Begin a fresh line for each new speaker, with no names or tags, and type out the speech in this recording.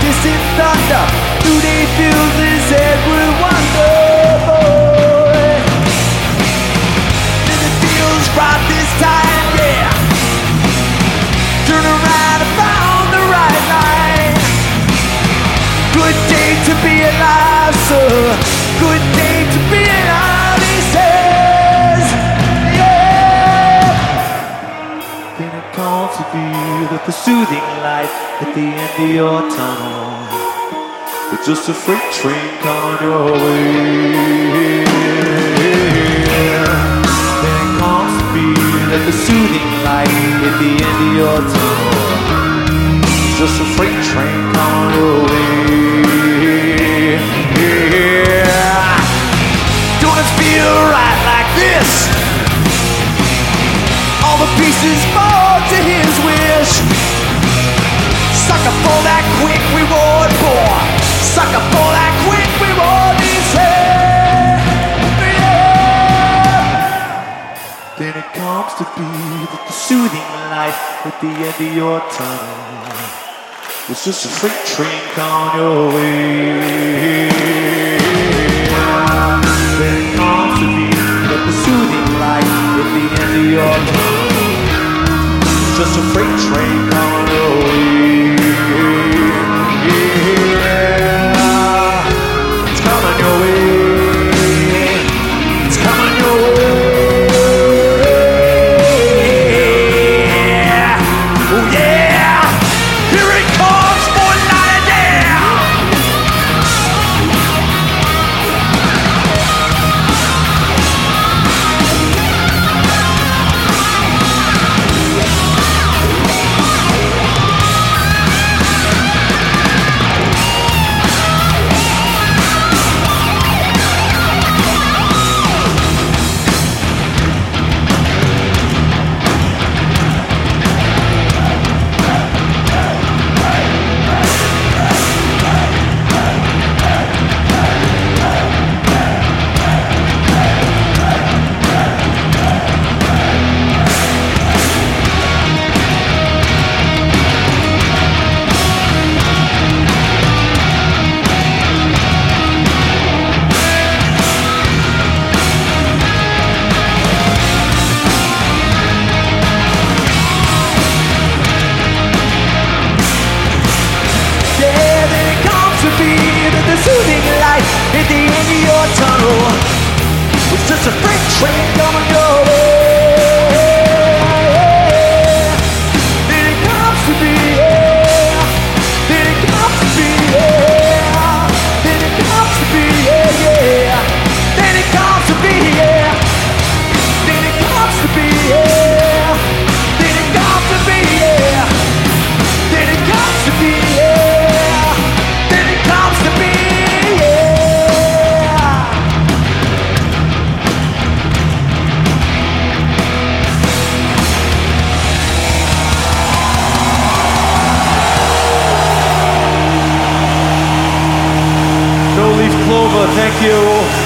distant thunder. Today fills his head with wonder, boy. And it feels right this time, yeah. Turn around and found the right line. Good day to be alive, sir. Good day to be alive, he says, yeah. Then it comes to be that the soothing light at the end of your tunnel. It's just a freight train coming your way. Then it comes to be that the soothing light at the end of your tunnel. It's just a freight train coming your way. Yeah. Don't it feel right like this? All the pieces fall to his wish. Sucker for that quick reward, boy. Sucker for that quick reward, he said, yeah. Then it comes to be that the soothing light at the end of your tunnel. It's just a freight train coming your way. Then it comes to be that the soothing light at the end of your tunnel. It's just a freight train coming your way. It's coming your way. It's coming your way. Oh yeah. Here it comes, boy, lie down. Soothing light at the end of your tunnel. It's just a freight train coming your way. Then it comes to be, yeah. Then it comes to be, yeah. Then it comes to be, yeah, yeah. Then it comes to be, yeah. Then it comes to be, yeah. Then it comes to be, yeah. Then it comes to be, yeah. Then it comes to be. No Leaf Clover, thank you.